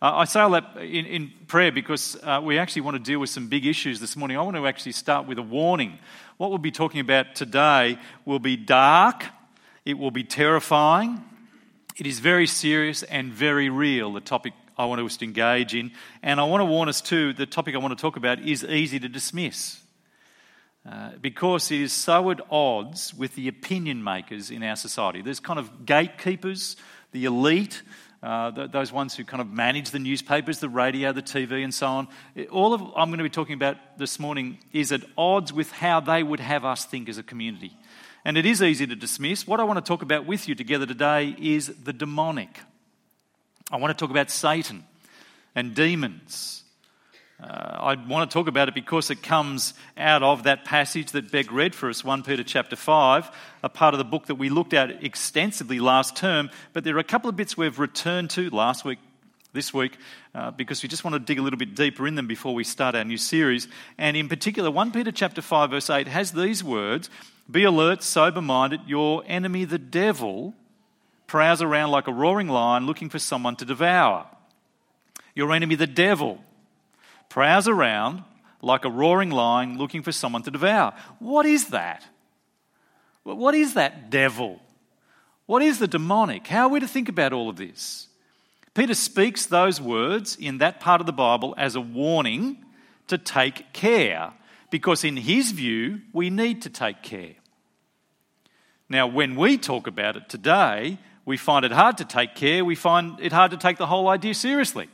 I say all that in prayer because we actually want to deal with some big issues this morning. I want to actually start with a warning. What we'll be talking about today will be dark, it will be terrifying, it is very serious and very real, the topic I want us to engage in. And I want to warn us too, the topic I want to talk about is easy to dismiss. Because it is so at odds with the opinion makers in our society. There's kind of gatekeepers, the elite, those ones who kind of manage the newspapers, the radio, the TV and so on. All of I'm going to be talking about this morning is at odds with how they would have us think as a community. And it is easy to dismiss. What I want to talk about with you together today is the demonic. I want to talk about Satan and demons. I want to talk about it because it comes out of that passage that Beck read for us, 1 Peter chapter 5, a part of the book that we looked at extensively last term. But there are a couple of bits we've returned to last week, this week, because we just want to dig a little bit deeper in them before we start our new series. And in particular, 1 Peter chapter 5 verse 8 has these words, "Be alert, sober-minded, your enemy the devil prowls around like a roaring lion looking for someone to devour." Your enemy the devil prowls around like a roaring lion looking for someone to devour. What is that? What is that devil? What is the demonic? How are we to think about all of this? Peter speaks those words in that part of the Bible as a warning to take care, because in his view, we need to take care. Now, when we talk about it today, we find it hard to take care. We find it hard to take the whole idea seriously.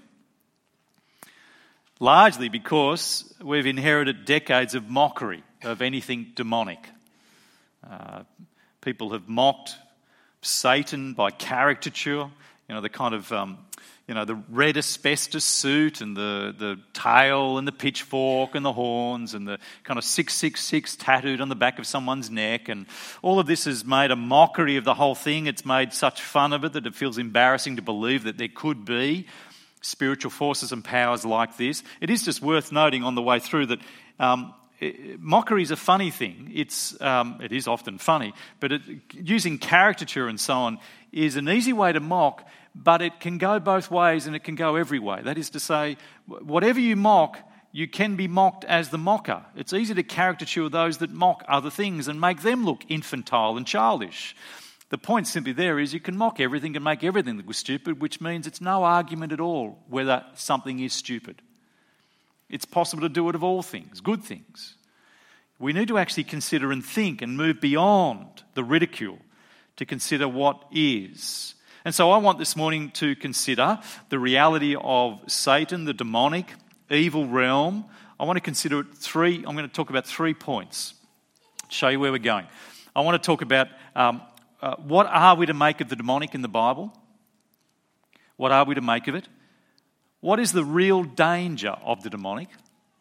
Largely because we've inherited decades of mockery of anything demonic. People have mocked Satan by caricature, the kind of, the red asbestos suit and the tail and the pitchfork and the horns and the kind of 666 tattooed on the back of someone's neck. And all of this has made a mockery of the whole thing. It's made such fun of it that it feels embarrassing to believe that there could be spiritual forces and powers like this. It is just worth noting on the way through that mockery is a funny thing. It is often funny, but using caricature and so on is an easy way to mock, but it can go both ways and it can go every way. That is to say, whatever you mock, you can be mocked as the mocker. It's easy to caricature those that mock other things and make them look infantile and childish. The point simply there is you can mock everything and make everything look stupid, which means it's no argument at all whether something is stupid. It's possible to do it of all things, good things. We need to actually consider and think and move beyond the ridicule to consider what is. And so I want this morning to consider the reality of Satan, the demonic, evil realm. I want to consider I'm going to talk about 3 points, show you where we're going. I want to talk about what are we to make of the demonic in the Bible? What are we to make of it? What is the real danger of the demonic?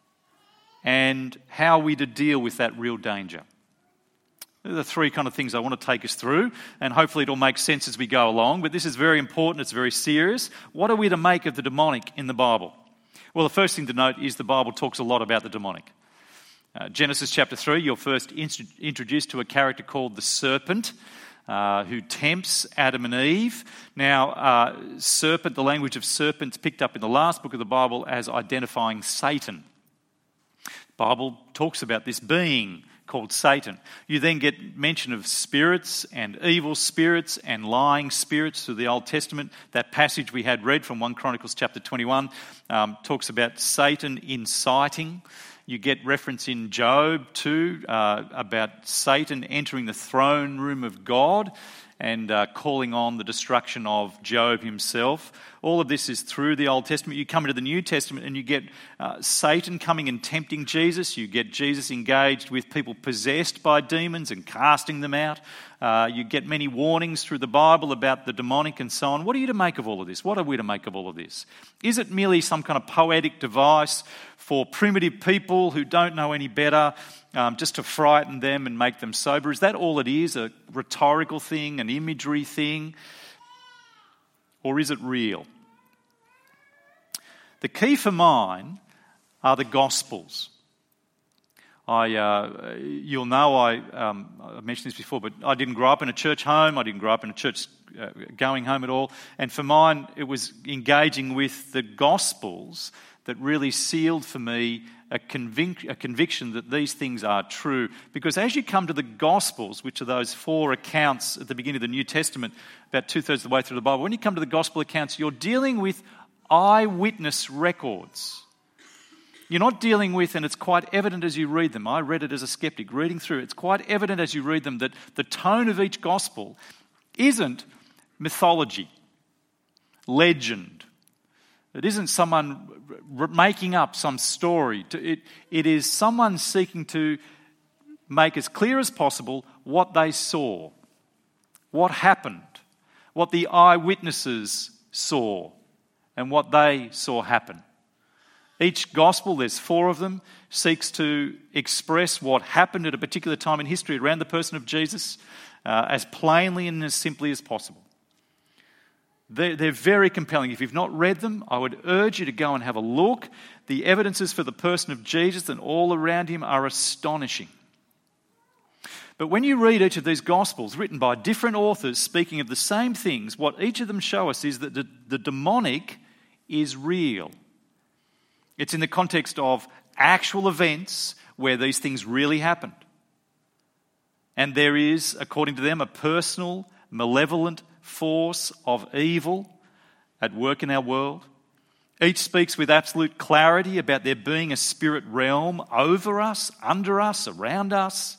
And how are we to deal with that real danger? They're the 3 kind of things I want to take us through, and hopefully it'll make sense as we go along. But this is very important, it's very serious. What are we to make of the demonic in the Bible? Well, the first thing to note is the Bible talks a lot about the demonic. Genesis chapter 3, you're first introduced to a character called the serpent, who tempts Adam and Eve. Now, serpent, the language of serpents picked up in the last book of the Bible as identifying Satan. The Bible talks about this being called Satan. You then get mention of spirits and evil spirits and lying spirits through the Old Testament. That passage we had read from 1 Chronicles chapter 21 talks about Satan inciting. You get reference in Job too about Satan entering the throne room of God and calling on the destruction of Job himself. All of this is through the Old Testament. You come into the New Testament and you get Satan coming and tempting Jesus. You get Jesus engaged with people possessed by demons and casting them out. You get many warnings through the Bible about the demonic and so on. What are you to make of all of this? What are we to make of all of this? Is it merely some kind of poetic device for primitive people who don't know any better, just to frighten them and make them sober? Is that all it is, a rhetorical thing, an imagery thing? Or is it real? The key for mine are the Gospels. You'll know I mentioned this before, but I didn't grow up in a church home. I didn't grow up in a church going home at all. And for mine, it was engaging with the Gospels that really sealed for me a conviction that these things are true. Because as you come to the Gospels, which are those 4 accounts at the beginning of the New Testament, about 2/3 of the way through the Bible, when you come to the Gospel accounts, you're dealing with eyewitness records. You're not dealing with, and it's quite evident as you read them, I read it as a skeptic, reading through, it's quite evident as you read them that the tone of each Gospel isn't mythology, legend. It isn't someone making up some story. It is someone seeking to make as clear as possible what they saw, what happened, what the eyewitnesses saw, and what they saw happen. Each gospel, there's 4 of them, seeks to express what happened at a particular time in history around the person of Jesus as plainly and as simply as possible. They're very compelling. If you've not read them, I would urge you to go and have a look. The evidences for the person of Jesus and all around him are astonishing. But when you read each of these Gospels written by different authors speaking of the same things, what each of them show us is that the demonic is real. It's in the context of actual events where these things really happened. And there is, according to them, a personal, malevolent force of evil at work in our world. Each speaks with absolute clarity about there being a spirit realm over us, under us, around us.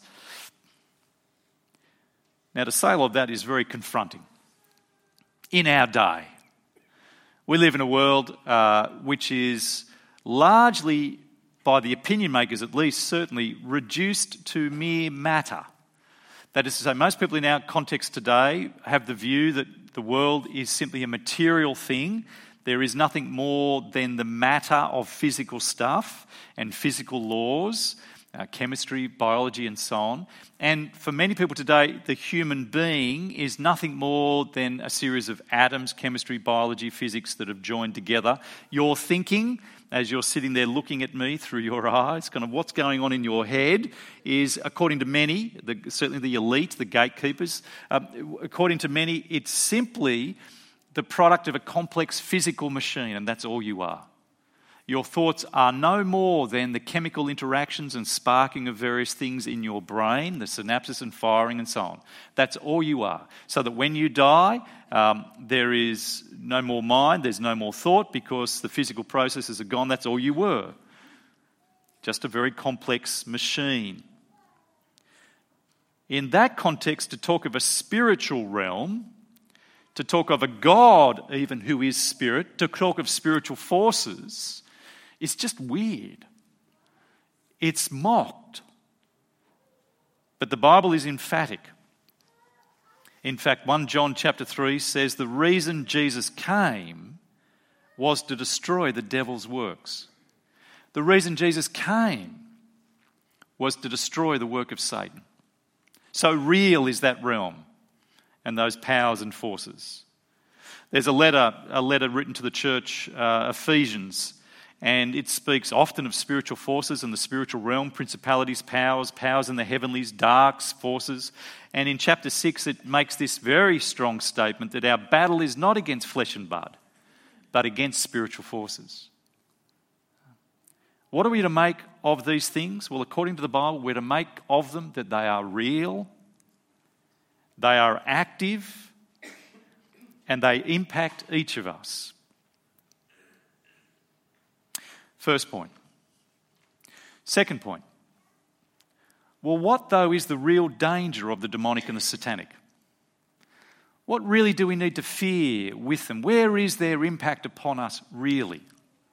Now, to say all of that is very confronting. In our day, we live in a world which is largely, by the opinion makers at least, certainly reduced to mere matter. That is to say, most people in our context today have the view that the world is simply a material thing. There is nothing more than the matter of physical stuff and physical laws, chemistry, biology, and so on. And for many people today, the human being is nothing more than a series of atoms, chemistry, biology, physics that have joined together. Your thinking, as you're sitting there looking at me through your eyes, kind of what's going on in your head is, according to many, certainly the elite, the gatekeepers, according to many, it's simply the product of a complex physical machine, and that's all you are. Your thoughts are no more than the chemical interactions and sparking of various things in your brain, the synapses and firing and so on. That's all you are. So that when you die, there is no more mind, there's no more thought because the physical processes are gone. That's all you were. Just a very complex machine. In that context, to talk of a spiritual realm, to talk of a God even who is spirit, to talk of spiritual forces, it's just weird. It's mocked. But the Bible is emphatic. In fact, 1 John chapter 3 says the reason Jesus came was to destroy the devil's works. The reason Jesus came was to destroy the work of Satan. So real is that realm and those powers and forces. There's a letter written to the church, Ephesians, and it speaks often of spiritual forces and the spiritual realm, principalities, powers in the heavenlies, dark forces. And in chapter 6, it makes this very strong statement that our battle is not against flesh and blood, but against spiritual forces. What are we to make of these things? Well, according to the Bible, we're to make of them that they are real, they are active, and they impact each of us. First point. Second point. Well, what though is the real danger of the demonic and the satanic? What really do we need to fear with them? Where is their impact upon us really?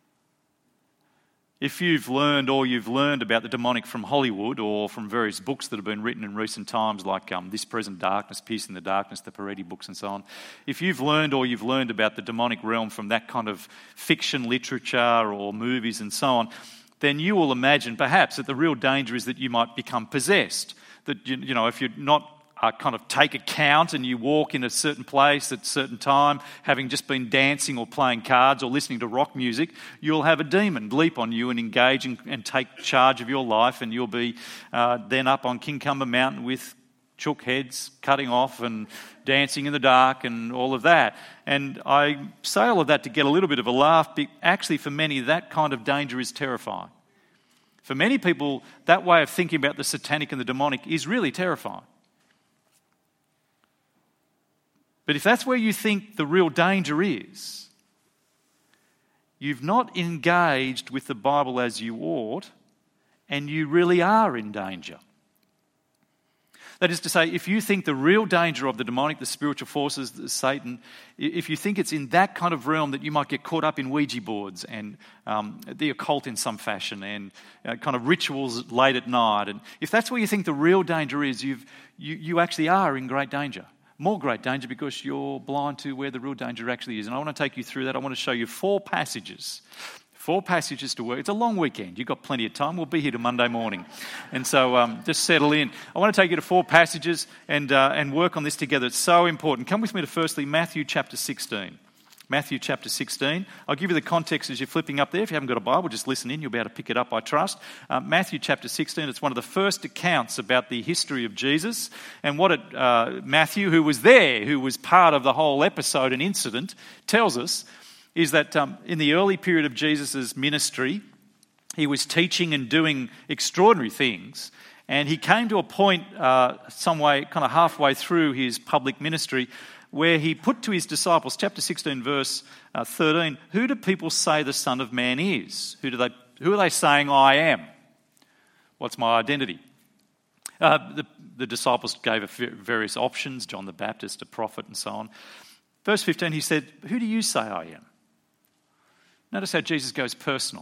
If you've learned about the demonic from Hollywood or from various books that have been written in recent times, like This Present Darkness, Piercing the Darkness, the Peretti books and so on, if you've learned about the demonic realm from that kind of fiction literature or movies and so on, then you will imagine perhaps that the real danger is that you might become possessed. That, if you're not kind of take account and you walk in a certain place at a certain time, having just been dancing or playing cards or listening to rock music, you'll have a demon leap on you and engage and take charge of your life, and you'll be then up on Kincumber Mountain with chook heads cutting off and dancing in the dark and all of that. And I say all of that to get a little bit of a laugh, but actually for many that kind of danger is terrifying. For many people, that way of thinking about the satanic and the demonic is really terrifying. But if that's where you think the real danger is, you've not engaged with the Bible as you ought, and you really are in danger. That is to say, if you think the real danger of the demonic, the spiritual forces, the Satan, if you think it's in that kind of realm that you might get caught up in Ouija boards and the occult in some fashion and kind of rituals late at night, and if that's where you think the real danger is, you actually are in great danger. More great danger because you're blind to where the real danger actually is. And I want to take you through that. I want to show you 4 passages to work. It's a long weekend. You've got plenty of time. We'll be here till Monday morning. And so just settle in. I want to take you to 4 passages and work on this together. It's so important. Come with me to firstly Matthew chapter 16. Matthew chapter 16. I'll give you the context as you're flipping up there. If you haven't got a Bible, just listen in. You'll be able to pick it up, I trust. Matthew chapter 16, it's one of the first accounts about the history of Jesus. And what Matthew, who was there, who was part of the whole episode and incident, tells us is that in the early period of Jesus' ministry, he was teaching and doing extraordinary things. And he came to a point some way, kind of halfway through his public ministry, where he put to his disciples, chapter 16, verse 13, who do people say the Son of Man is? Who are they saying I am? What's my identity? The disciples gave various options, John the Baptist, a prophet, and so on. Verse 15, he said, who do you say I am? Notice how Jesus goes personal.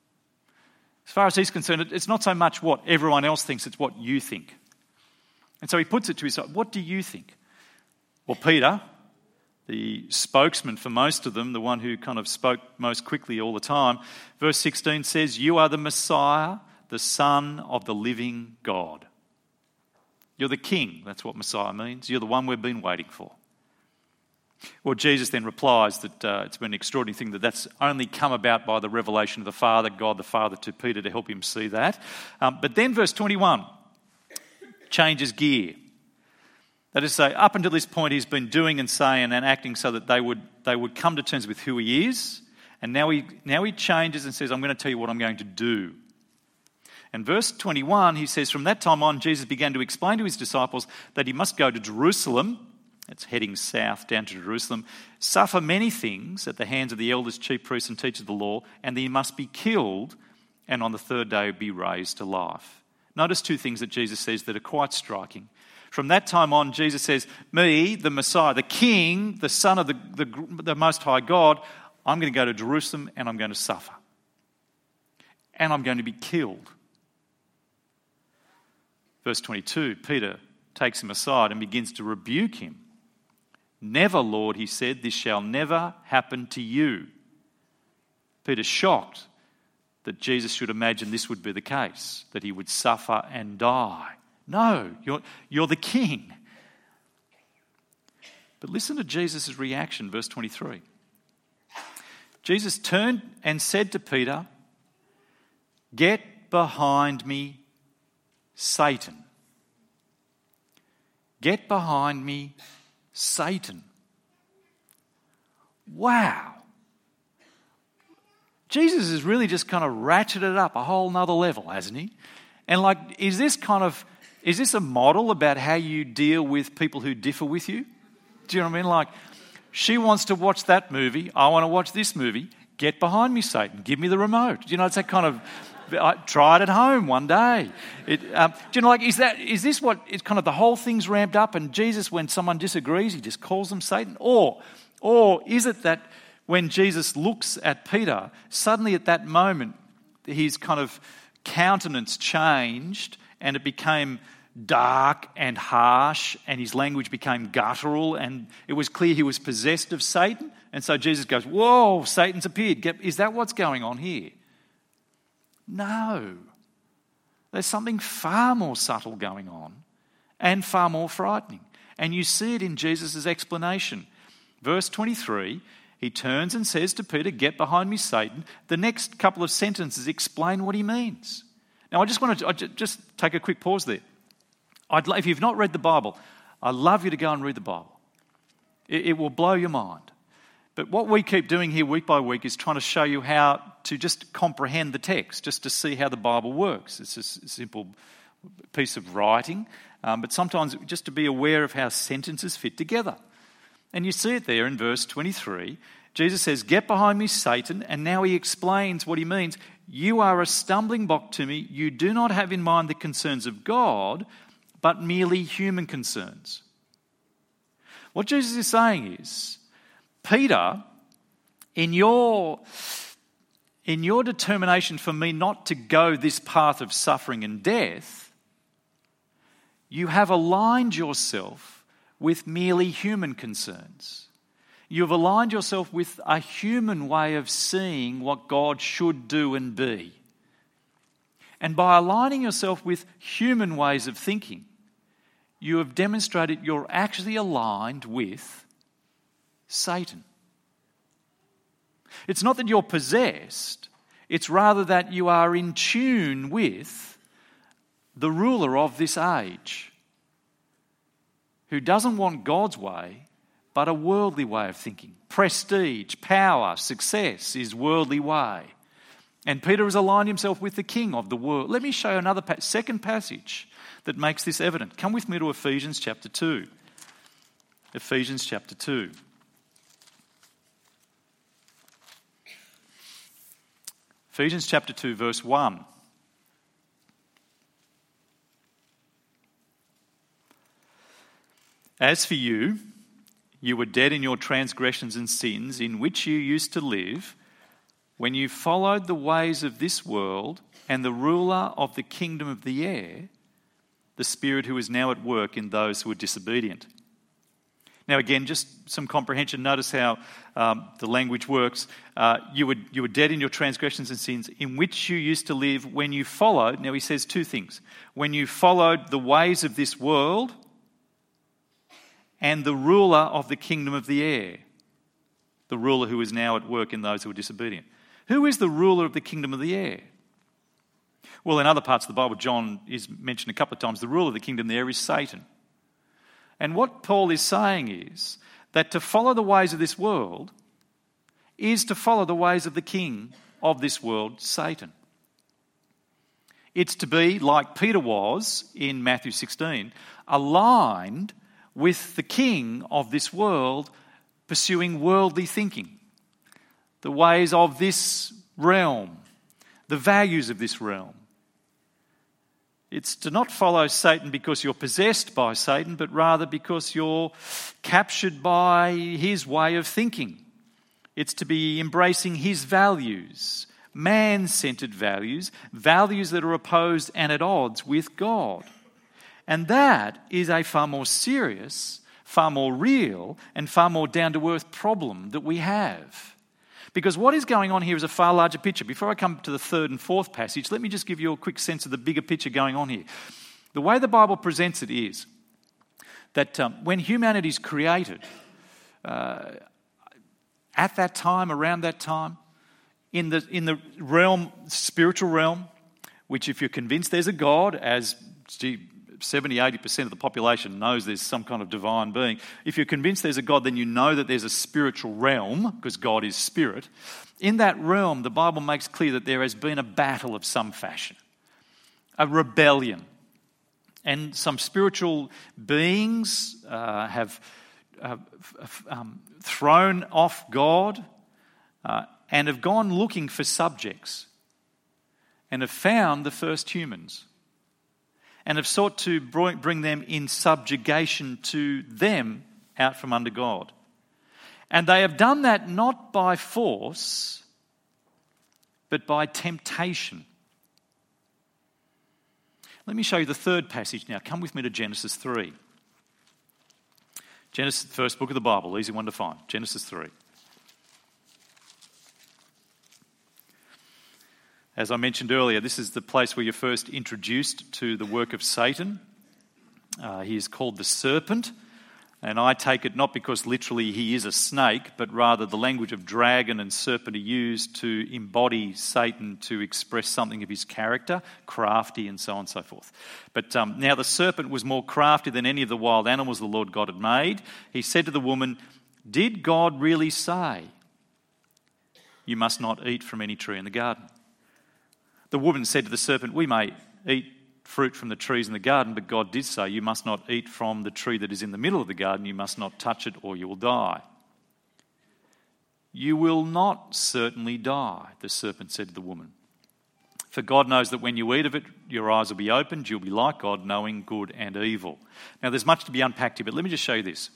As far as he's concerned, it's not so much what everyone else thinks, it's what you think. And so he puts it to his side, what do you think? Well, Peter, the spokesman for most of them, the one who kind of spoke most quickly all the time, verse 16 says, you are the Messiah, the Son of the living God. You're the King, that's what Messiah means. You're the one we've been waiting for. Well, Jesus then replies that it's been an extraordinary thing that's only come about by the revelation of the Father, God the Father, to Peter to help him see that. But then verse 21 changes gear. That is to say, up until this point, he's been doing and saying and acting so that they would come to terms with who he is. And now he changes and says, I'm going to tell you what I'm going to do. And verse 21, he says, from that time on, Jesus began to explain to his disciples that he must go to Jerusalem, it's heading south down to Jerusalem, suffer many things at the hands of the elders, chief priests and teachers of the law, and that he must be killed and on the third day be raised to life. Notice 2 things that Jesus says that are quite striking. From that time on, Jesus says, me, the Messiah, the King, the Son of the Most High God, I'm going to go to Jerusalem and I'm going to suffer. And I'm going to be killed. Verse 22, Peter takes him aside and begins to rebuke him. Never, Lord, he said, this shall never happen to you. Peter's shocked that Jesus should imagine this would be the case, that he would suffer and die. No, you're the King. But listen to Jesus' reaction, verse 23. Jesus turned and said to Peter, get behind me, Satan. Get behind me, Satan. Wow. Jesus has really just kind of ratcheted it up a whole nother level, hasn't he? And is this a model about how you deal with people who differ with you? Do you know what I mean? She wants to watch that movie. I want to watch this movie. Get behind me, Satan. Give me the remote. It's that kind of, try it at home one day. Is this what, it's kind of the whole thing's ramped up and Jesus, when someone disagrees, he just calls them Satan? Or is it that when Jesus looks at Peter, suddenly at that moment, his kind of countenance changed and it became dark and harsh and his language became guttural and it was clear he was possessed of Satan? And so Jesus goes, whoa, Satan's appeared. Is that what's going on here? No. There's something far more subtle going on. and far more frightening. And you see it in Jesus' explanation. Verse 23, he turns and says to Peter, "Get behind me, Satan." The next couple of sentences explain what he means. Now, I just want to just take a quick pause there. If you've not read the Bible, I'd love you to go and read the Bible. It will blow your mind. But what we keep doing here week by week is trying to show you how to just comprehend the text, just to see how the Bible works. It's a simple piece of writing, but sometimes just to be aware of how sentences fit together. And you see it there in verse 23. Jesus says, "Get behind me, Satan," and now he explains what he means. "You are a stumbling block to me. You do not have in mind the concerns of God, but merely human concerns." What Jesus is saying is, Peter, in your determination for me not to go this path of suffering and death, you have aligned yourself with merely human concerns. You've aligned yourself with a human way of seeing what God should do and be. And by aligning yourself with human ways of thinking, you have demonstrated you're actually aligned with Satan. It's not that you're possessed, it's rather that you are in tune with the ruler of this age, who doesn't want God's way, but a worldly way of thinking. Prestige, power, success is worldly way. And Peter has aligned himself with the king of the world. Let me show you another second passage that makes this evident. Come with me to Ephesians chapter 2. Ephesians chapter 2. Ephesians chapter 2, verse 1. "As for you, you were dead in your transgressions and sins, in which you used to live, when you followed the ways of this world and the ruler of the kingdom of the air, the spirit who is now at work in those who are disobedient." Now again, just some comprehension. Notice how the language works. You were dead in your transgressions and sins, in which you used to live when you followed. Now he says two things. When you followed the ways of this world and the ruler of the kingdom of the air, the ruler who is now at work in those who are disobedient. Who is the ruler of the kingdom of the air? Well, in other parts of the Bible, John is mentioned a couple of times. The ruler of the kingdom of the air is Satan. And what Paul is saying is that to follow the ways of this world is to follow the ways of the king of this world, Satan. It's to be, like Peter was in Matthew 16, aligned with the king of this world, pursuing worldly thinking, the ways of this realm, the values of this realm. It's to not follow Satan because you're possessed by Satan, but rather because you're captured by his way of thinking. It's to be embracing his values, man-centered values, values that are opposed and at odds with God. And that is a far more serious, far more real, and far more down-to-earth problem that we have. Because what is going on here is a far larger picture. Before I come to the third and fourth passage, let me just give you a quick sense of the bigger picture going on here. The way the Bible presents it is that when humanity is created, at that time, around that time, in the realm, spiritual realm, which if you're convinced there's a God, as 70-80% of the population knows there's some kind of divine being. If you're convinced there's a God, then you know that there's a spiritual realm, because God is spirit. In that realm, the Bible makes clear that there has been a battle of some fashion, a rebellion. And some spiritual beings have thrown off God and have gone looking for subjects and have found the first humans, and have sought to bring them in subjugation to them out from under God. And they have done that not by force, but by temptation. Let me show you the third passage now. Come with me to Genesis 3. Genesis, the first book of the Bible, easy one to find. Genesis 3. As I mentioned earlier, this is the place where you're first introduced to the work of Satan. He is called the serpent, and I take it not because literally he is a snake, but rather the language of dragon and serpent are used to embody Satan, to express something of his character, crafty and so on and so forth. But now the serpent was more crafty than any of the wild animals the Lord God had made. He said to the woman, "Did God really say, 'You must not eat from any tree in the garden'?" The woman said to the serpent, "We may eat fruit from the trees in the garden, but God did say, 'You must not eat from the tree that is in the middle of the garden. You must not touch it or you will die.' 'You will not certainly die,' the serpent said to the woman. 'For God knows that when you eat of it, your eyes will be opened. You'll be like God, knowing good and evil.'" Now, there's much to be unpacked here, but let me just show you this.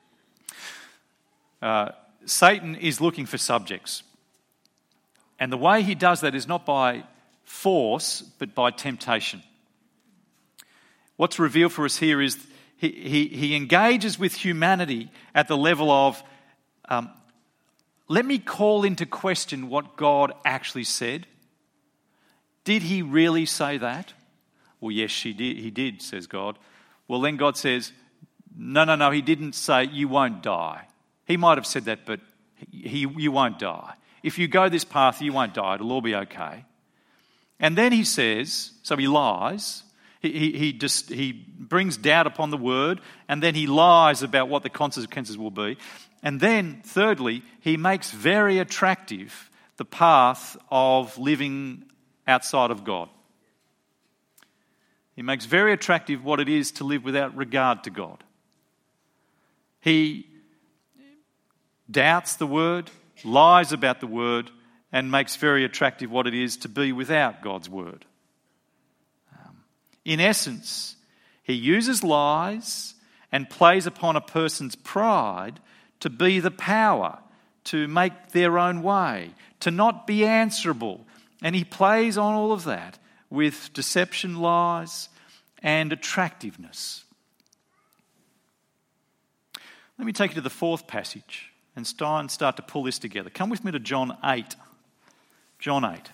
Satan is looking for subjects. And the way he does that is not by force, but by temptation. What's revealed for us here is he engages with humanity at the level of, let me call into question what God actually said. Did he really say that? Well, yes, he did, says God. Well, then God says, no, he didn't say you won't die. He might have said that, but you won't die. If you go this path, you won't die. It'll all be okay. And then he says, so he lies. He brings doubt upon the word, and then he lies about what the consequences will be. And then, thirdly, he makes very attractive the path of living outside of God. He makes very attractive what it is to live without regard to God. He doubts the word, lies about the word, and makes very attractive what it is to be without God's word. In essence, he uses lies and plays upon a person's pride to be the power, to make their own way, to not be answerable. And he plays on all of that with deception, lies, and attractiveness. Let me take you to the fourth passage and start to pull this together. Come with me to John 8. John 8.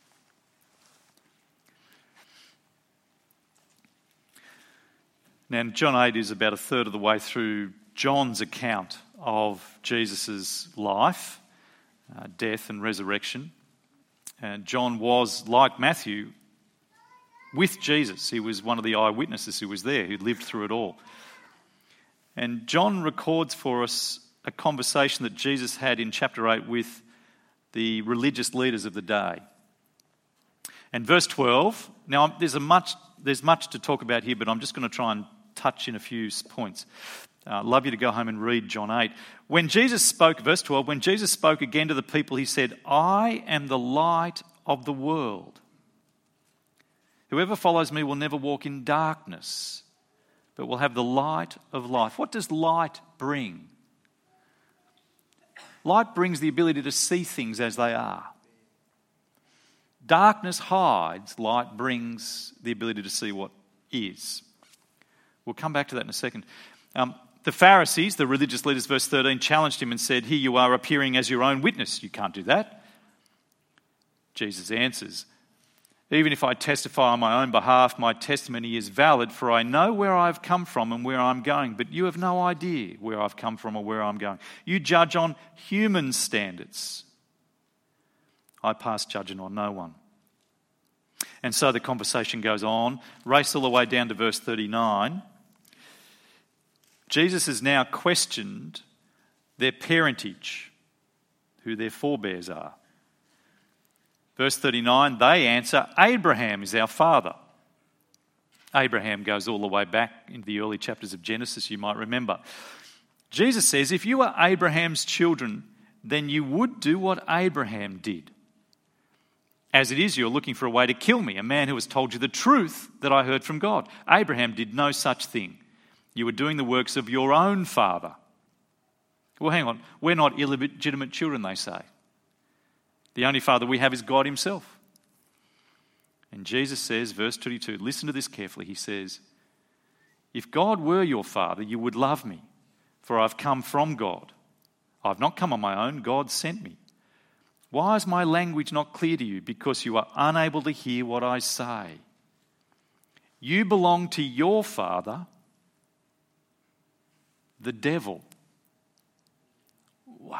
Now, John 8 is about a third of the way through John's account of Jesus' life, death and resurrection. And John was, like Matthew, with Jesus. He was one of the eyewitnesses who was there, who lived through it all. And John records for us a conversation that Jesus had in chapter 8 with the religious leaders of the day. And verse 12, now there's much to talk about here, but I'm just going to try and touch in a few points. I'd love you to go home and read John 8. When Jesus spoke, verse 12, when Jesus spoke again to the people, he said, "I am the light of the world. Whoever follows me will never walk in darkness, but will have the light of life." What does light bring? Light brings the ability to see things as they are. Darkness hides, light brings the ability to see what is. We'll come back to that in a second. The Pharisees, the religious leaders, verse 13, challenged him and said, "Here you are appearing as your own witness. You can't do that." Jesus answers, "Even if I testify on my own behalf, my testimony is valid, for I know where I've come from and where I'm going, but you have no idea where I've come from or where I'm going. You judge on human standards. I pass judgment on no one." And so the conversation goes on, race all the way down to verse 39. Jesus has now questioned their parentage, who their forebears are. Verse 39, they answer, "Abraham is our father." Abraham goes all the way back into the early chapters of Genesis, you might remember. Jesus says, if you are Abraham's children, then you would do what Abraham did. As it is, you're looking for a way to kill me, a man who has told you the truth that I heard from God. Abraham did no such thing. You were doing the works of your own father. Well, hang on. We're not illegitimate children, they say. The only father we have is God himself. And Jesus says, verse 22, listen to this carefully. He says, if God were your father, you would love me, for I've come from God. I've not come on my own. God sent me. Why is my language not clear to you? Because you are unable to hear what I say. You belong to your father, the devil. Wow.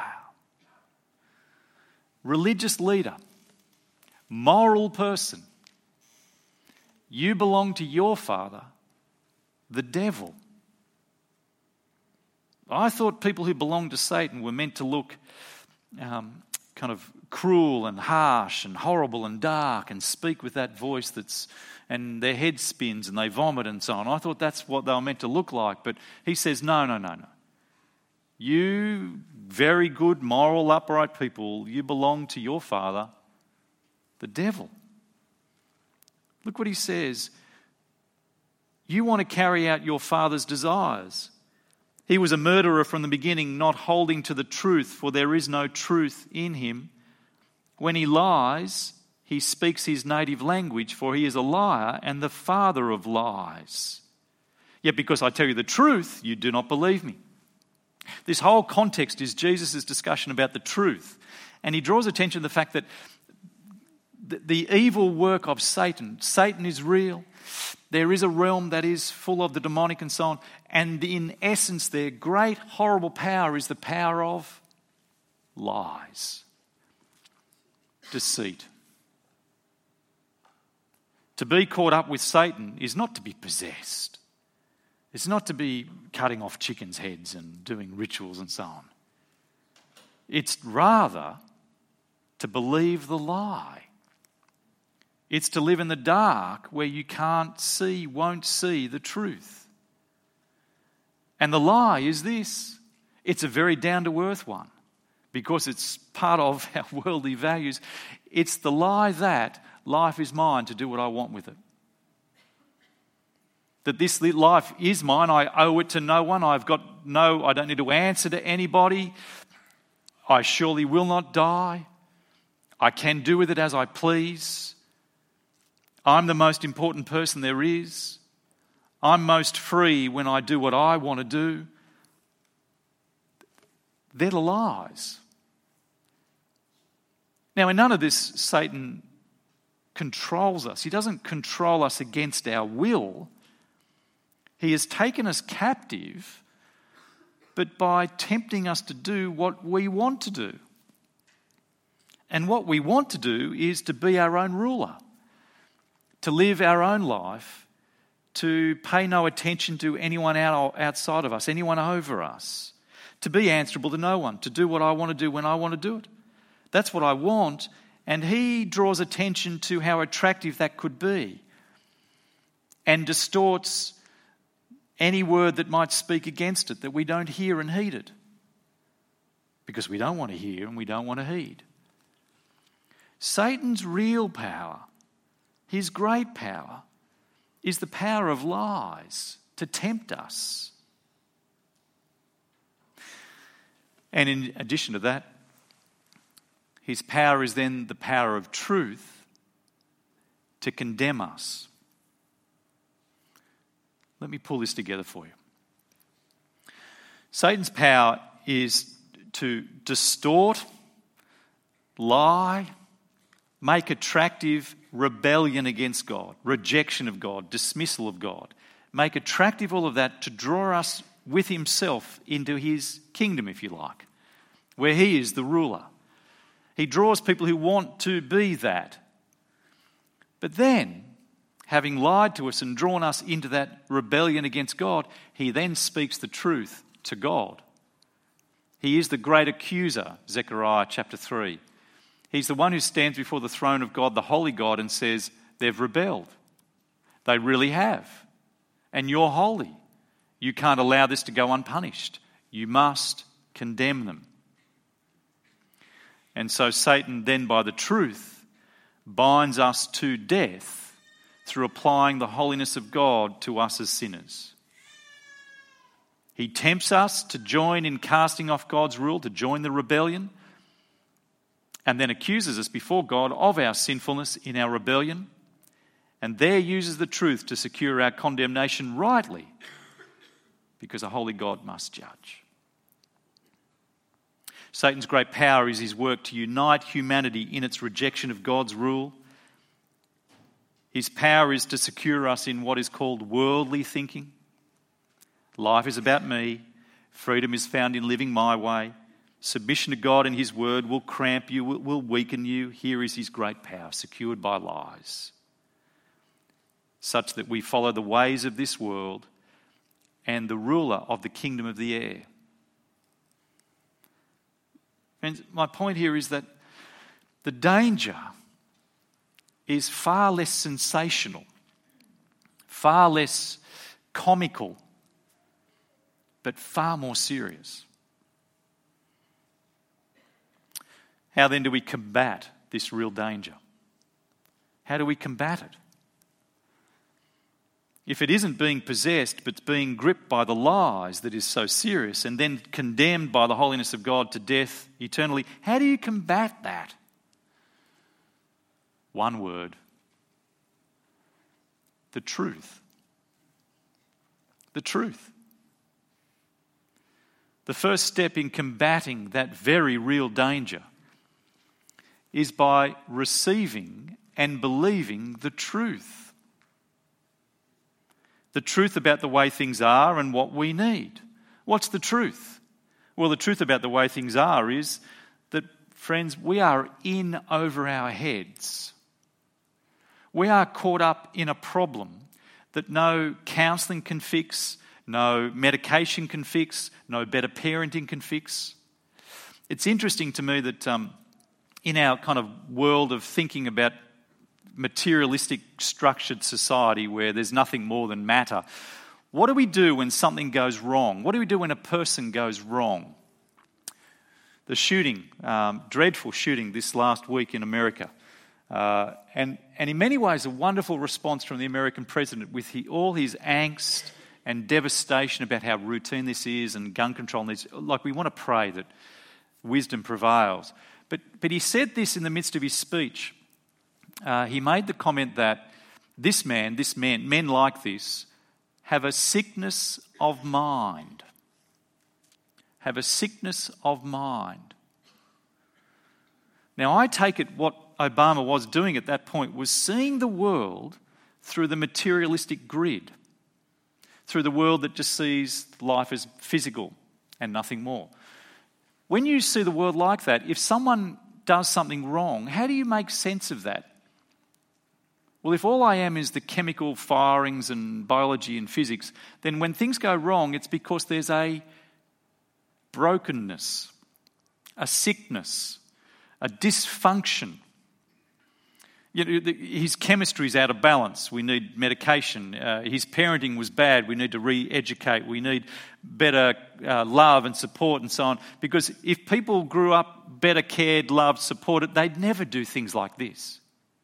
Religious leader, moral person, you belong to your father, the devil. I thought people who belonged to Satan were meant to look kind of cruel and harsh and horrible and dark and speak with that voice and their head spins and they vomit and so on. I thought that's what they were meant to look like. But he says, no. You very good, moral, upright people, you belong to your father, the devil. Look what he says. You want to carry out your father's desires. He was a murderer from the beginning, not holding to the truth, for there is no truth in him. When he lies, he speaks his native language, for he is a liar and the father of lies. Yet because I tell you the truth, you do not believe me. This whole context is Jesus' discussion about the truth. And he draws attention to the fact that the evil work of Satan is real. There is a realm that is full of the demonic and so on. And in essence, their great, horrible power is the power of lies, deceit. To be caught up with Satan is not to be possessed. It's not to be cutting off chickens' heads and doing rituals and so on. It's rather to believe the lie. It's to live in the dark where you won't see the truth. And the lie is this. It's a very down-to-earth one because it's part of our worldly values. It's the lie that life is mine to do what I want with it. That this life is mine, I owe it to no one, I don't need to answer to anybody, I surely will not die, I can do with it as I please, I'm the most important person there is, I'm most free when I do what I want to do. They're the lies. Now, in none of this, Satan controls us. He doesn't control us against our will. He has taken us captive, but by tempting us to do what we want to do. And what we want to do is to be our own ruler, to live our own life, to pay no attention to anyone outside of us, anyone over us, to be answerable to no one, to do what I want to do when I want to do it. That's what I want, and he draws attention to how attractive that could be and distorts any word that might speak against it, that we don't hear and heed it, because we don't want to hear and we don't want to heed. Satan's real power, his great power, is the power of lies to tempt us. And in addition to that, his power is then the power of truth to condemn us. Let me pull this together for you. Satan's power is to distort, lie, make attractive rebellion against God, rejection of God, dismissal of God. Make attractive all of that to draw us with himself into his kingdom, if you like, where he is the ruler. He draws people who want to be that. But then, having lied to us and drawn us into that rebellion against God, he then speaks the truth to God. He is the great accuser, Zechariah chapter 3. He's the one who stands before the throne of God, the holy God, and says, they've rebelled. They really have. And you're holy. You can't allow this to go unpunished. You must condemn them. And so Satan then, by the truth, binds us to death through applying the holiness of God to us as sinners. He tempts us to join in casting off God's rule, to join the rebellion, and then accuses us before God of our sinfulness in our rebellion, and there uses the truth to secure our condemnation rightly, because a holy God must judge. Satan's great power is his work to unite humanity in its rejection of God's rule. His power is to secure us in what is called worldly thinking. Life is about me. Freedom is found in living my way. Submission to God and his word will cramp you, will weaken you. Here is his great power, secured by lies, such that we follow the ways of this world and the ruler of the kingdom of the air. And my point here is that the danger is far less sensational, far less comical, but far more serious. How then do we combat this real danger? How do we combat it? If it isn't being possessed, but it's being gripped by the lies that is so serious and then condemned by the holiness of God to death eternally, how do you combat that? One word: the truth. The truth. The first step in combating that very real danger is by receiving and believing the truth. The truth about the way things are and what we need. What's the truth? Well, the truth about the way things are is that, friends, we are in over our heads. We are caught up in a problem that no counselling can fix, no medication can fix, no better parenting can fix. It's interesting to me that in our kind of world of thinking about materialistic structured society where there's nothing more than matter, what do we do when something goes wrong? What do we do when a person goes wrong? The shooting, dreadful shooting this last week in America, and in many ways a wonderful response from the American president with all his angst and devastation about how routine this is and gun control needs. Like, we want to pray that wisdom prevails. But he said this in the midst of his speech. He made the comment that men like this, have a sickness of mind. Have a sickness of mind. Now, I take it what Obama was doing at that point was seeing the world through the materialistic grid, through the world that just sees life as physical and nothing more. When you see the world like that, if someone does something wrong, how do you make sense of that? Well, if all I am is the chemical firings and biology and physics, then when things go wrong, it's because there's a brokenness, a sickness, a dysfunction. His chemistry is out of balance. We need medication. His parenting was bad. We need to re-educate. We need better love and support and so on. Because if people grew up better cared, loved, supported, they'd never do things like this.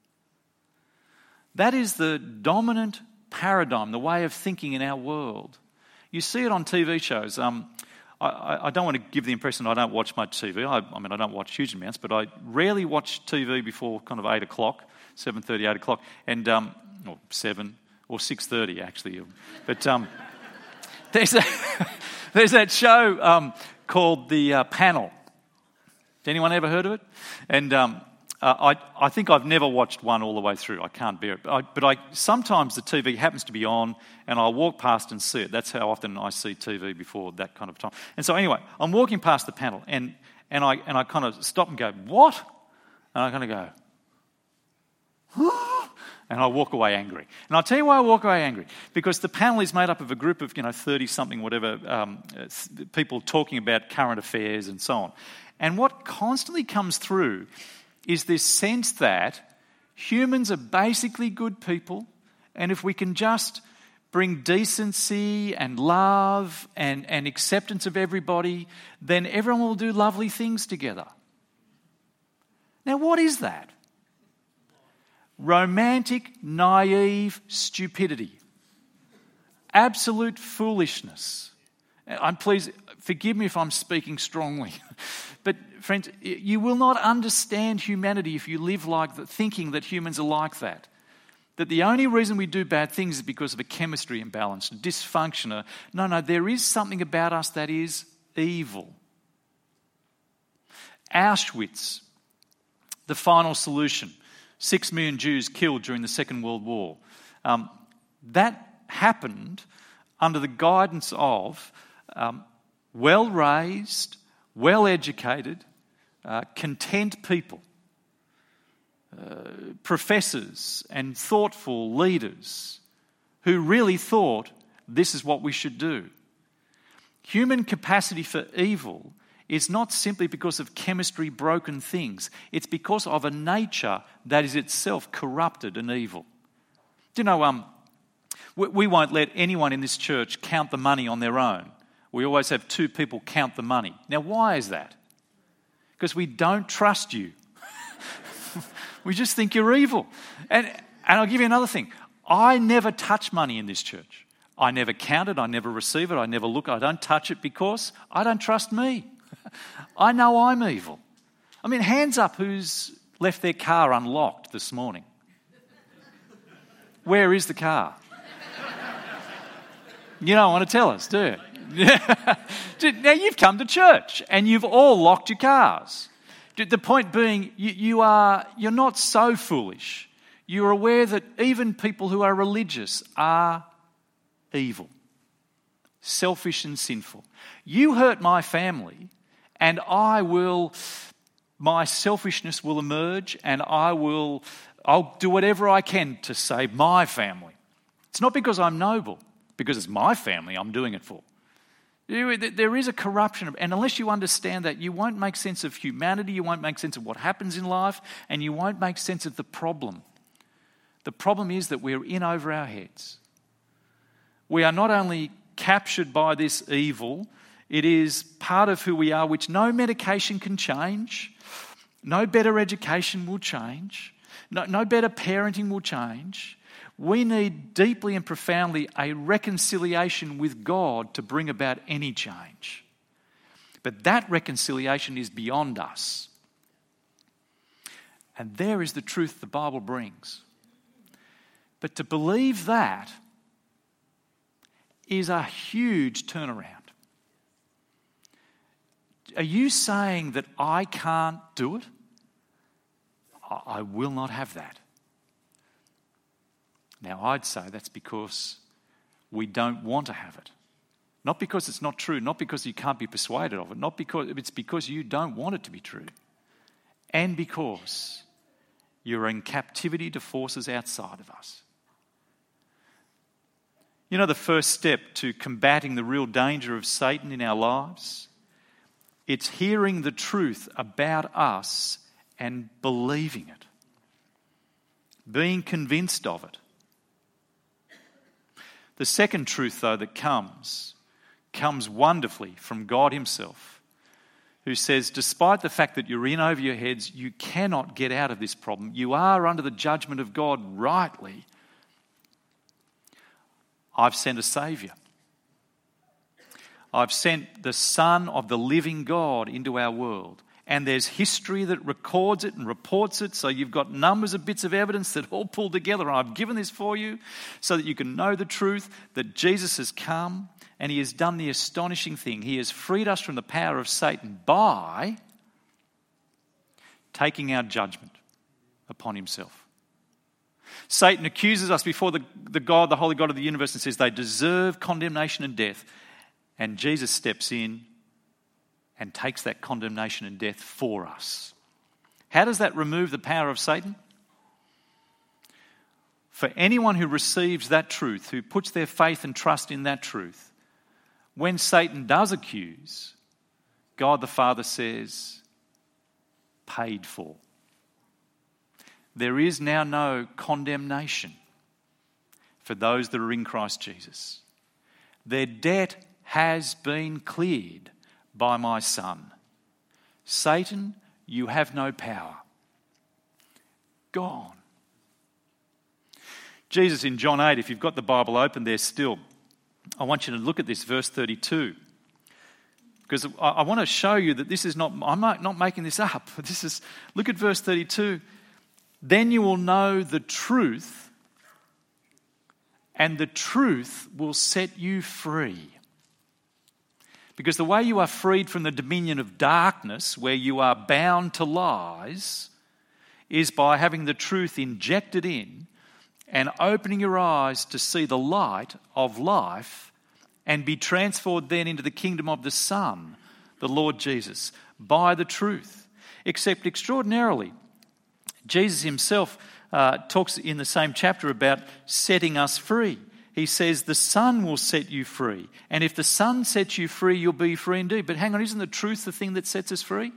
That is the dominant paradigm, the way of thinking in our world. You see it on TV shows. I don't want to give the impression I don't watch much TV. I don't watch huge amounts, but I rarely watch TV before kind of 8 o'clock, 7:30, 8 o'clock, and or 7 or 6:30 actually. But there's that show called The Panel. Has anyone ever heard of it? And I think I've never watched one all the way through. I can't bear it. But sometimes the TV happens to be on and I'll walk past and see it. That's how often I see TV before that kind of time. And so anyway, I'm walking past The Panel and I kind of stop and go, "What?" And I kind of go, and I walk away angry. And I'll tell you why I walk away angry. Because The Panel is made up of a group of 30-something, whatever, people talking about current affairs and so on. And what constantly comes through is this sense that humans are basically good people, and if we can just bring decency and love and acceptance of everybody, then everyone will do lovely things together. Now, what is that? Romantic, naive stupidity. Absolute foolishness. Please forgive me if I'm speaking strongly. But friends, you will not understand humanity if you live thinking that humans are like that. That the only reason we do bad things is because of a chemistry imbalance, dysfunction. No, there is something about us that is evil. Auschwitz, the final solution. 6 million Jews killed during the Second World War. That happened under the guidance of well-raised, well-educated, content people, professors and thoughtful leaders who really thought this is what we should do. Human capacity for evil is not simply because of chemistry broken things. It's because of a nature that is itself corrupted and evil. Do you know, we won't let anyone in this church count the money on their own. We always have two people count the money. Now, why is that? Because we don't trust you. We just think you're evil. And I'll give you another thing. I never touch money in this church. I never count it. I never receive it. I never look. I don't touch it because I don't trust me. I know I'm evil. I mean, hands up who's left their car unlocked this morning. Where is the car? You don't want to tell us, do you? Now, you've come to church and you've all locked your cars. The point being, you're not so foolish. You're aware that even people who are religious are evil, selfish and sinful. You hurt my family and my selfishness will emerge and I'll do whatever I can to save my family. It's not because I'm noble, because it's my family I'm doing it for. There is a corruption, and unless you understand that, you won't make sense of humanity, you won't make sense of what happens in life, and you won't make sense of the problem. The problem is that we're in over our heads. We are not only captured by this evil, it is part of who we are, which no medication can change, no better education will change, no better parenting will change. We need deeply and profoundly a reconciliation with God to bring about any change. But that reconciliation is beyond us. And there is the truth the Bible brings. But to believe that is a huge turnaround. Are you saying that I can't do it? I will not have that. Now, I'd say that's because we don't want to have it. Not because it's not true, not because you can't be persuaded of it, it's because you don't want it to be true. And because you're in captivity to forces outside of us. You know, the first step to combating the real danger of Satan in our lives? It's hearing the truth about us and believing it. Being convinced of it. The second truth, though, that comes wonderfully from God himself, who says, despite the fact that you're in over your heads, you cannot get out of this problem. You are under the judgment of God rightly. I've sent a Saviour. I've sent the Son of the living God into our world. And there's history that records it and reports it. So you've got numbers of bits of evidence that all pull together. And I've given this for you so that you can know the truth that Jesus has come and he has done the astonishing thing. He has freed us from the power of Satan by taking our judgment upon himself. Satan accuses us before the God, the holy God of the universe, and says they deserve condemnation and death. And Jesus steps in and takes that condemnation and death for us. How does that remove the power of Satan? For anyone who receives that truth, who puts their faith and trust in that truth, when Satan does accuse, God the Father says, paid for. There is now no condemnation for those that are in Christ Jesus. Their debt has been cleared by my Son. Satan, you have no power. Gone. Jesus in John 8, if you've got the Bible open there still, I want you to look at this, verse 32. Because I want to show you that this is not, I'm not making this up. Look at verse 32. Then you will know the truth, and the truth will set you free. Because the way you are freed from the dominion of darkness, where you are bound to lies, is by having the truth injected in and opening your eyes to see the light of life and be transformed then into the kingdom of the Son, the Lord Jesus, by the truth. Except extraordinarily, Jesus himself talks in the same chapter about setting us free. He says, the Son will set you free. And if the Son sets you free, you'll be free indeed. But hang on, isn't the truth the thing that sets us free?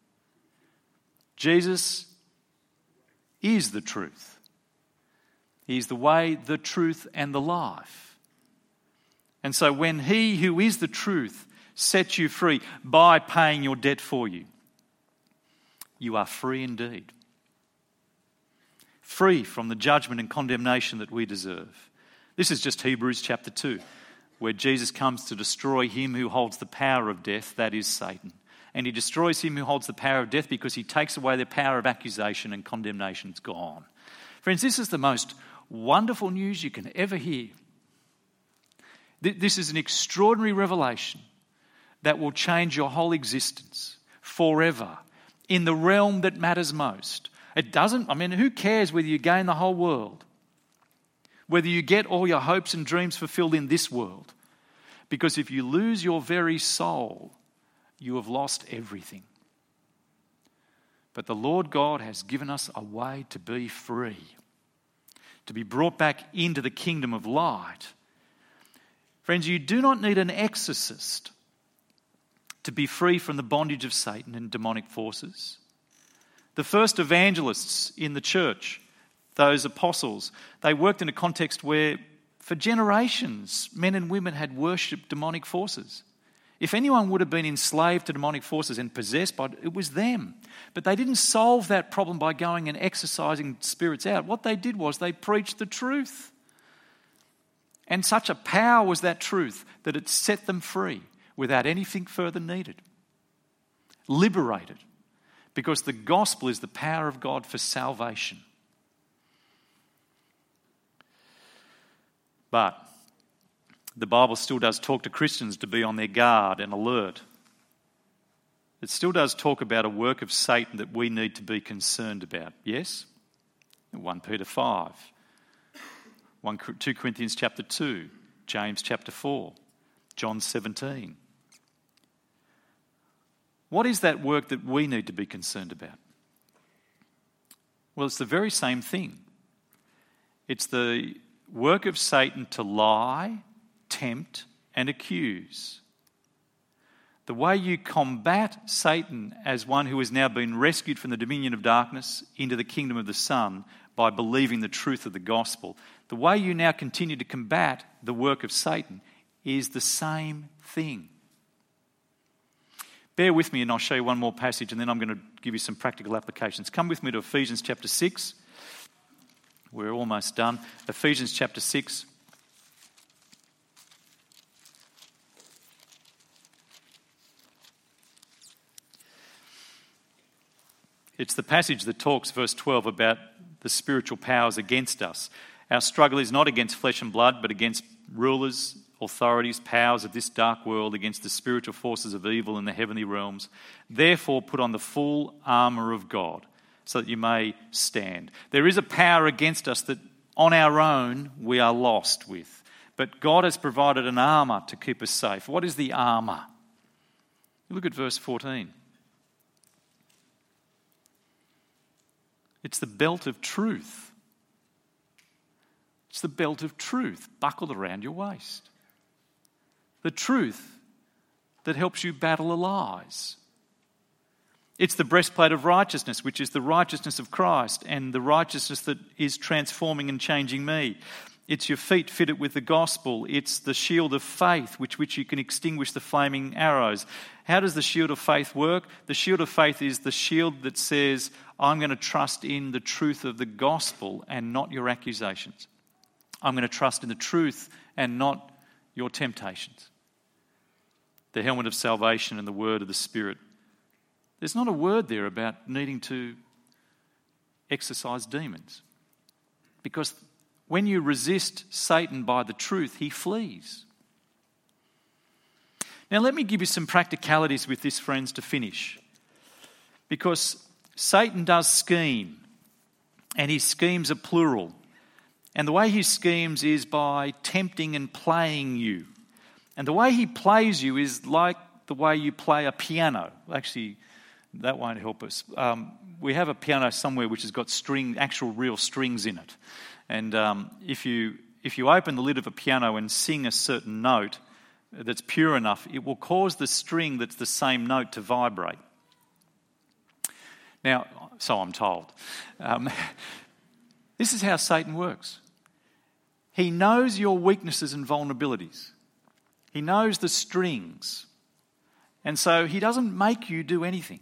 Jesus is the truth. He's the way, the truth, and the life. And so when he who is the truth sets you free by paying your debt for you, you are free indeed. Free from the judgment and condemnation that we deserve. This is just Hebrews chapter 2, where Jesus comes to destroy him who holds the power of death, that is Satan. And he destroys him who holds the power of death because he takes away the power of accusation, and condemnation's gone. Friends, this is the most wonderful news you can ever hear. This is an extraordinary revelation that will change your whole existence forever in the realm that matters most. It doesn't, who cares whether you gain the whole world? Whether you get all your hopes and dreams fulfilled in this world? Because if you lose your very soul, you have lost everything. But the Lord God has given us a way to be free, to be brought back into the kingdom of light. Friends, you do not need an exorcist to be free from the bondage of Satan and demonic forces. The first evangelists in the church, those apostles, they worked in a context where for generations men and women had worshipped demonic forces. If anyone would have been enslaved to demonic forces and possessed by it was them. But they didn't solve that problem by going and exorcising spirits out. What they did was they preached the truth. And such a power was that truth that it set them free without anything further needed. Liberated. Because the gospel is the power of God for salvation. But the Bible still does talk to Christians to be on their guard and alert. It still does talk about a work of Satan that we need to be concerned about. Yes? 1 Peter 5, 2 Corinthians chapter 2, James chapter 4, John 17. What is that work that we need to be concerned about? Well, it's the very same thing. It's the work of Satan to lie, tempt, and accuse. The way you combat Satan as one who has now been rescued from the dominion of darkness into the kingdom of the Son by believing the truth of the gospel, the way you now continue to combat the work of Satan is the same thing. Bear with me and I'll show you one more passage and then I'm going to give you some practical applications. Come with me to Ephesians chapter 6. We're almost done. Ephesians chapter 6. It's the passage that talks, verse 12, about the spiritual powers against us. Our struggle is not against flesh and blood, but against rulers, authorities, powers of this dark world, against the spiritual forces of evil in the heavenly realms. Therefore, put on the full armour of God, so that you may stand. There is a power against us that on our own we are lost with. But God has provided an armour to keep us safe. What is the armour? Look at verse 14. It's the belt of truth. It's the belt of truth buckled around your waist. The truth that helps you battle the lies. It's the breastplate of righteousness, which is the righteousness of Christ and the righteousness that is transforming and changing me. It's your feet fitted with the gospel. It's the shield of faith, which you can extinguish the flaming arrows. How does the shield of faith work? The shield of faith is the shield that says, I'm going to trust in the truth of the gospel and not your accusations. I'm going to trust in the truth and not your temptations. The helmet of salvation and the word of the Spirit. There's not a word there about needing to exorcise demons. Because when you resist Satan by the truth, he flees. Now let me give you some practicalities with this, friends, to finish. Because Satan does scheme, and his schemes are plural. And the way he schemes is by tempting and playing you. And the way he plays you is like the way you play a piano. Actually, that won't help us. We have a piano somewhere which has got actual real strings in it. And if you open the lid of a piano and sing a certain note that's pure enough, it will cause the string that's the same note to vibrate. Now, so I'm told. This is how Satan works. He knows your weaknesses and vulnerabilities. He knows the strings. And so he doesn't make you do anything.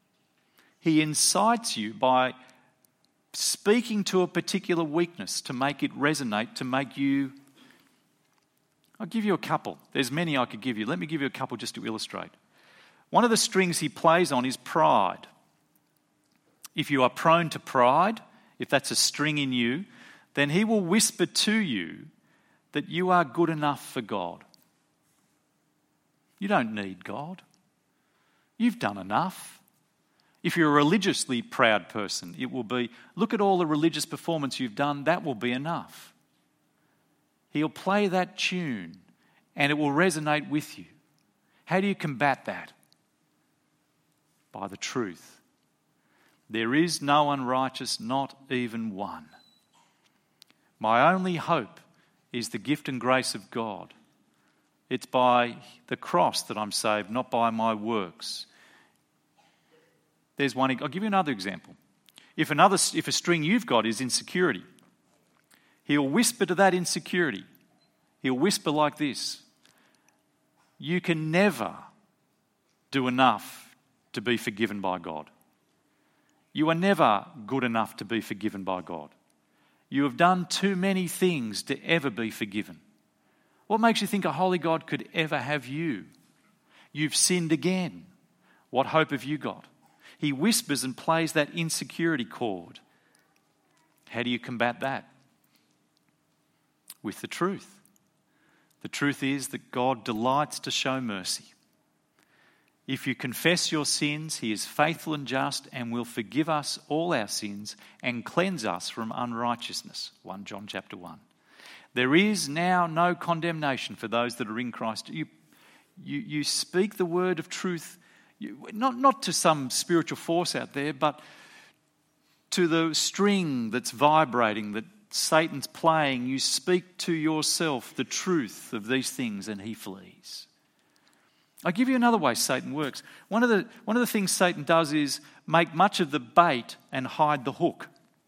He incites you by speaking to a particular weakness to make it resonate, to make you... I'll give you a couple. There's many I could give you. Let me give you a couple just to illustrate. One of the strings he plays on is pride. If you are prone to pride, if that's a string in you, then he will whisper to you that you are good enough for God. You don't need God. You've done enough. If you're a religiously proud person, it will be, look at all the religious performance you've done, that will be enough. He'll play that tune and it will resonate with you. How do you combat that? By the truth. There is no one righteous, not even one. My only hope is the gift and grace of God. It's by the cross that I'm saved, not by my works. There's one. I'll give you another example. If a string you've got is insecurity, he'll whisper to that insecurity. He'll whisper like this: you can never do enough to be forgiven by God. You are never good enough to be forgiven by God. You have done too many things to ever be forgiven. What makes you think a holy God could ever have you? You've sinned again. What hope have you got? He whispers and plays that insecurity chord. How do you combat that? With the truth. The truth is that God delights to show mercy. If you confess your sins, he is faithful and just and will forgive us all our sins and cleanse us from unrighteousness. 1 John chapter 1. There is now no condemnation for those that are in Christ. You speak the word of truth, not to some spiritual force out there, but to the string that's vibrating, that Satan's playing. You speak to yourself the truth of these things and he flees. I'll give you another way Satan works. One of the things Satan does is make much of the bait and hide the hook.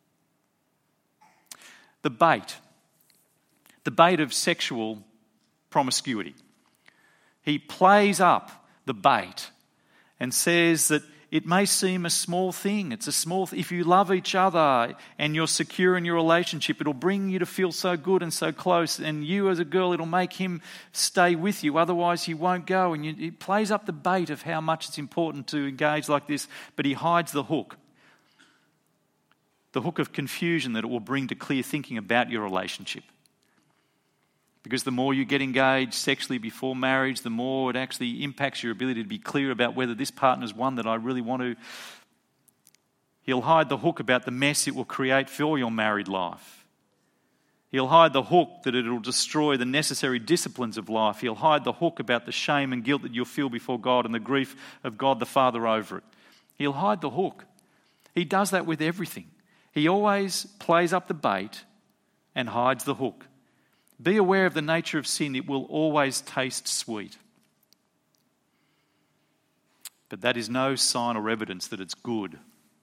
The bait of sexual promiscuity. He plays up the bait and says that it may seem a small thing. It's a small if you love each other and you're secure in your relationship, it'll bring you to feel so good and so close. And you as a girl, it'll make him stay with you. Otherwise, he won't go. And he plays up the bait of how much it's important to engage like this, but he hides the hook. The hook of confusion that it will bring to clear thinking about your relationship. Because the more you get engaged sexually before marriage, the more it actually impacts your ability to be clear about whether this partner's one that I really want to. He'll hide the hook about the mess it will create for your married life. He'll hide the hook that it'll destroy the necessary disciplines of life. He'll hide the hook about the shame and guilt that you'll feel before God and the grief of God the Father over it. He'll hide the hook. He does that with everything. He always plays up the bait and hides the hook. Be aware of the nature of sin. It will always taste sweet. But that is no sign or evidence that it's good.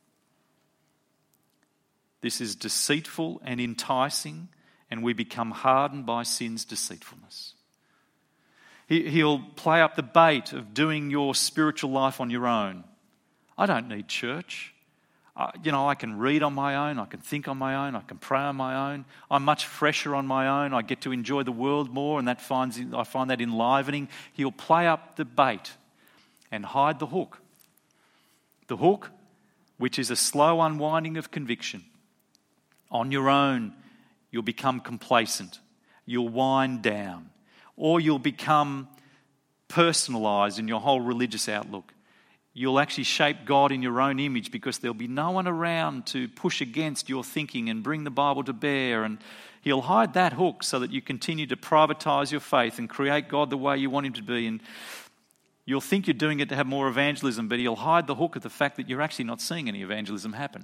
This is deceitful and enticing, and we become hardened by sin's deceitfulness. He'll play up the bait of doing your spiritual life on your own. I don't need church. I can read on my own, I can think on my own, I can pray on my own. I'm much fresher on my own. I get to enjoy the world more, and I find that enlivening. He'll play up the bait and hide the hook. The hook, which is a slow unwinding of conviction. On your own, you'll become complacent. You'll wind down. Or you'll become personalised in your whole religious outlook. You'll actually shape God in your own image because there'll be no one around to push against your thinking and bring the Bible to bear. And He'll hide that hook so that you continue to privatise your faith and create God the way you want Him to be. And you'll think you're doing it to have more evangelism, but He'll hide the hook of the fact that you're actually not seeing any evangelism happen.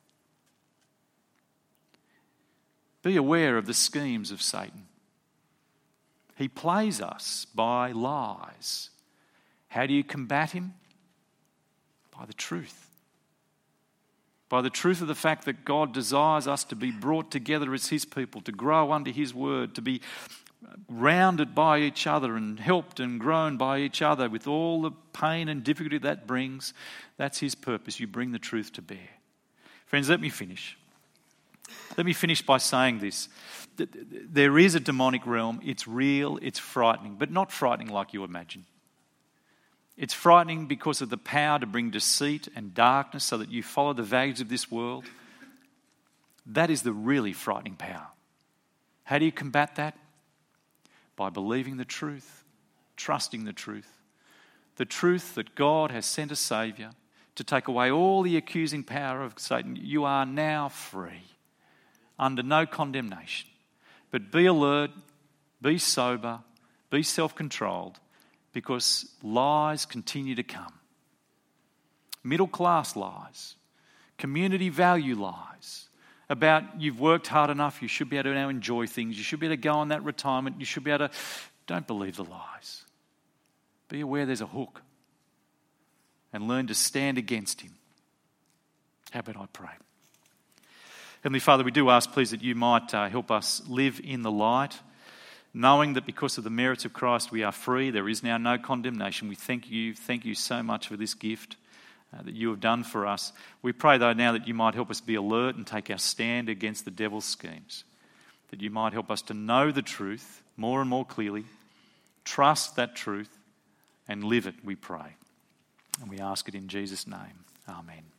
Be aware of the schemes of Satan. He plays us by lies. How do you combat him? By the truth. By the truth of the fact that God desires us to be brought together as His people, to grow under His word, to be rounded by each other and helped and grown by each other with all the pain and difficulty that brings. That's His purpose. You bring the truth to bear. Friends, let me finish. Let me finish by saying this. There is a demonic realm. It's real, it's frightening, but not frightening like you imagine. It's frightening because of the power to bring deceit and darkness so that you follow the values of this world. That is the really frightening power. How do you combat that? By believing the truth, trusting the truth that God has sent a Saviour to take away all the accusing power of Satan. You are now free, under no condemnation. But be alert, be sober, be self-controlled, because lies continue to come. Middle-class lies, community value lies, about you've worked hard enough, you should be able to now enjoy things, you should be able to go on that retirement, you should be able to... Don't believe the lies. Be aware there's a hook and learn to stand against him. How about I pray? Heavenly Father, we do ask, please, that you might help us live in the light, knowing that because of the merits of Christ we are free. There is now no condemnation. We thank you so much for this gift that you have done for us. We pray, though, now that you might help us be alert and take our stand against the devil's schemes, that you might help us to know the truth more and more clearly, trust that truth, and live it, we pray. And we ask it in Jesus' name. Amen.